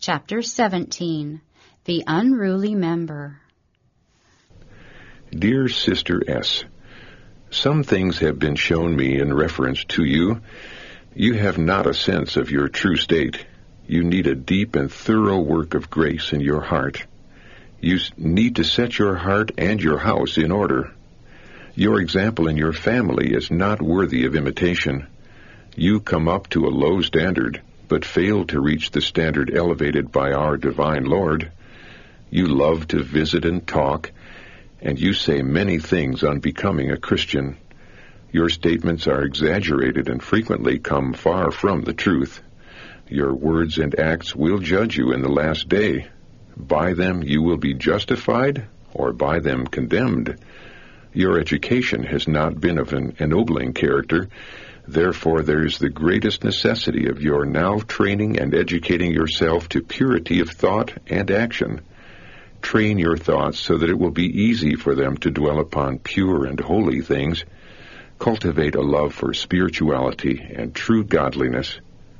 Chapter 17. The Unruly Member. Dear Sister S., some things have been shown me in reference to you. You have not a sense of your true state. You need a deep and thorough work of grace in your heart. You need to set your heart and your house in order. Your example in your family is not worthy of imitation. You come up to a low standard, but fail to reach the standard elevated by our divine Lord. You love to visit and talk, and you say many things unbecoming a Christian. Your statements are exaggerated and frequently come far from the truth. Your words and acts will judge you in the last day. By them you will be justified, or by them condemned. Your education has not been of an ennobling character. Therefore there is the greatest necessity of your now training and educating yourself to purity of thought and action. Train your thoughts so that it will be easy for them to dwell upon pure and holy things. Cultivate a love for spirituality and true godliness.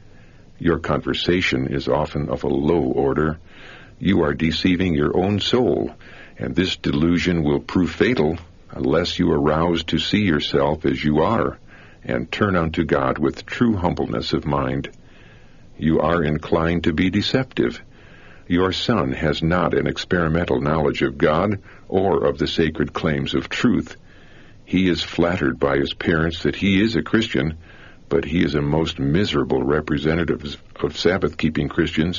Your conversation is often of a low order. You are deceiving your own soul, and this delusion will prove fatal unless you arouse to see yourself as you are and turn unto God with true humbleness of mind. You are inclined to be deceptive. Your son has not an experimental knowledge of God or of the sacred claims of truth. He is flattered by his parents that he is a Christian, but he is a most miserable representative of Sabbath-keeping Christians.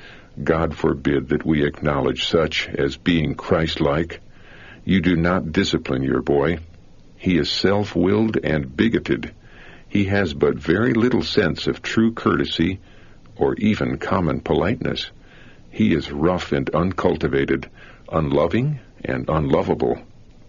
God forbid that we acknowledge such as being Christ-like. You do not discipline your boy. He is self-willed and bigoted. He has but very little sense of true courtesy or even common politeness. He is rough and uncultivated, unloving and unlovable.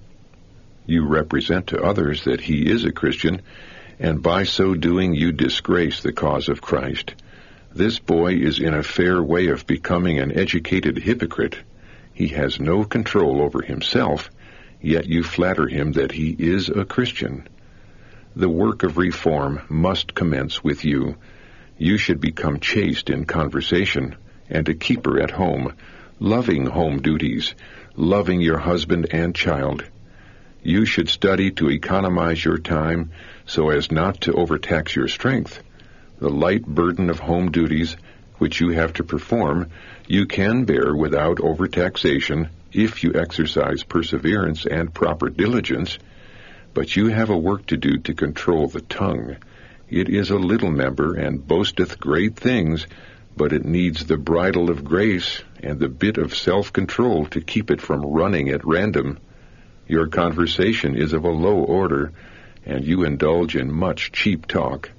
You represent to others that he is a Christian, and by so doing you disgrace the cause of Christ. This boy is in a fair way of becoming an educated hypocrite. He has no control over himself, yet you flatter him that he is a Christian. The work of reform must commence with you. You should become chaste in conversation and a keeper at home, loving home duties, loving your husband and child. You should study to economize your time so as not to overtax your strength. The light burden of home duties, which you have to perform, you can bear without overtaxation if you exercise perseverance and proper diligence. But you have a work to do to control the tongue. It is a little member and boasteth great things, but it needs the bridle of grace and the bit of self-control to keep it from running at random. Your conversation is of a low order, and you indulge in much cheap talk.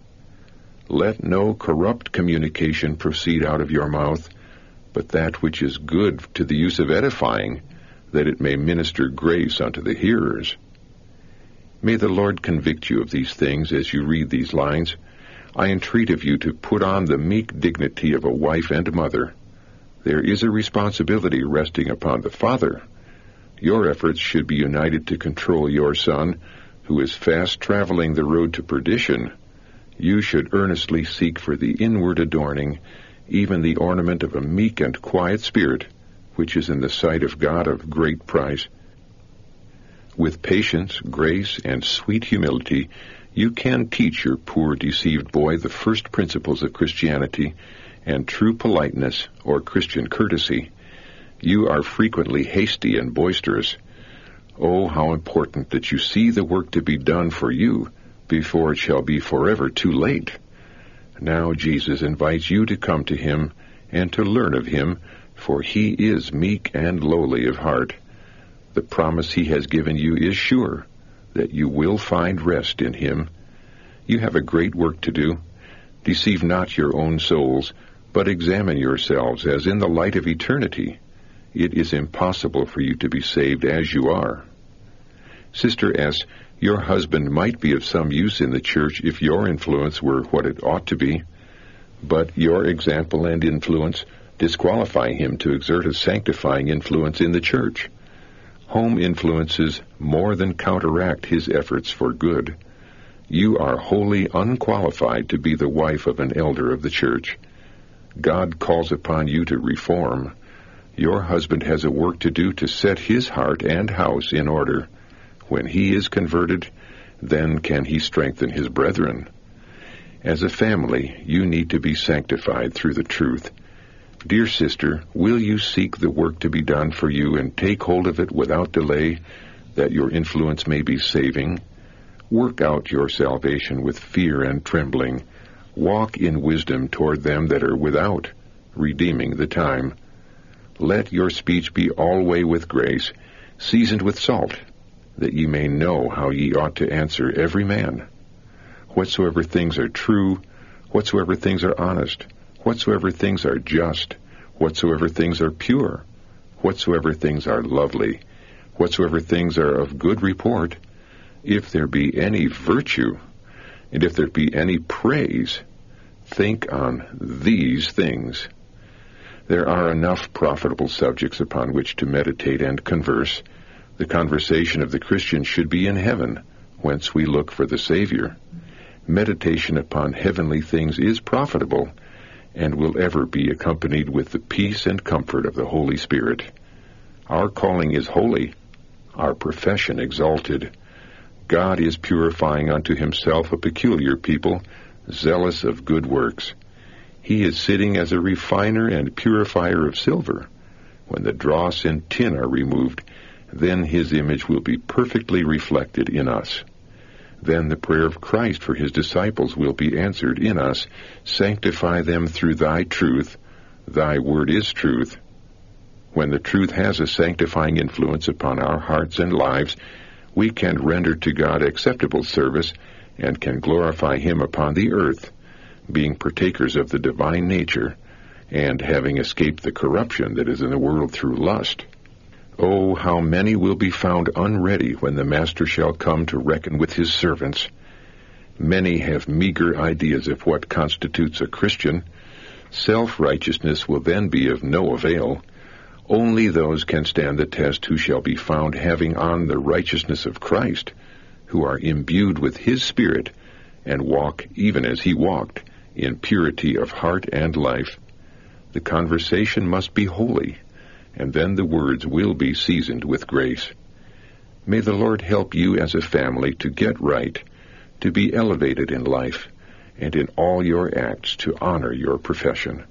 Let no corrupt communication proceed out of your mouth, but that which is good to the use of edifying, that it may minister grace unto the hearers. May the Lord convict you of these things as you read these lines. I entreat of you to put on the meek dignity of a wife and mother. There is a responsibility resting upon the father. Your efforts should be united to control your son, who is fast traveling the road to perdition. You should earnestly seek for the inward adorning, even the ornament of a meek and quiet spirit, which is in the sight of God of great price. With patience, grace, and sweet humility, you can teach your poor deceived boy the first principles of Christianity and true politeness or Christian courtesy. You are frequently hasty and boisterous. Oh, how important that you see the work to be done for you before it shall be forever too late. Now Jesus invites you to come to him and to learn of him, for he is meek and lowly of heart. The promise he has given you is sure, that you will find rest in him. You have a great work to do. Deceive not your own souls, but examine yourselves as in the light of eternity. It is impossible for you to be saved as you are. Sister S., your husband might be of some use in the church if your influence were what it ought to be, but your example and influence disqualify him to exert a sanctifying influence in the church. Home influences more than counteract his efforts for good. You are wholly unqualified to be the wife of an elder of the church. God calls upon you to reform. Your husband has a work to do to set his heart and house in order. When he is converted, then can he strengthen his brethren. As a family, you need to be sanctified through the truth. Dear sister, will you seek the work to be done for you and take hold of it without delay, that your influence may be saving? Work out your salvation with fear and trembling. Walk in wisdom toward them that are without, redeeming the time. Let your speech be alway with grace, seasoned with salt, that ye may know how ye ought to answer every man. Whatsoever things are true, whatsoever things are honest, whatsoever things are just, whatsoever things are pure, whatsoever things are lovely, whatsoever things are of good report, if there be any virtue, and if there be any praise, think on these things. There are enough profitable subjects upon which to meditate and converse. The conversation of the Christian should be in heaven, whence we look for the Savior. Meditation upon heavenly things is profitable, and will ever be accompanied with the peace and comfort of the Holy Spirit. Our calling is holy, our profession exalted. God is purifying unto himself a peculiar people, zealous of good works. He is sitting as a refiner and purifier of silver. When the dross and tin are removed, then his image will be perfectly reflected in us. Then the prayer of Christ for his disciples will be answered in us. Sanctify them through thy truth. Thy word is truth. When the truth has a sanctifying influence upon our hearts and lives, we can render to God acceptable service and can glorify him upon the earth, being partakers of the divine nature, and having escaped the corruption that is in the world through lust. Oh, how many will be found unready when the Master shall come to reckon with his servants. Many have meager ideas of what constitutes a Christian. Self-righteousness will then be of no avail. Only those can stand the test who shall be found having on the righteousness of Christ, who are imbued with his Spirit, and walk even as he walked, in purity of heart and life. The conversation must be holy, and then the words will be seasoned with grace. May the Lord help you as a family to get right, to be elevated in life, and in all your acts to honor your profession.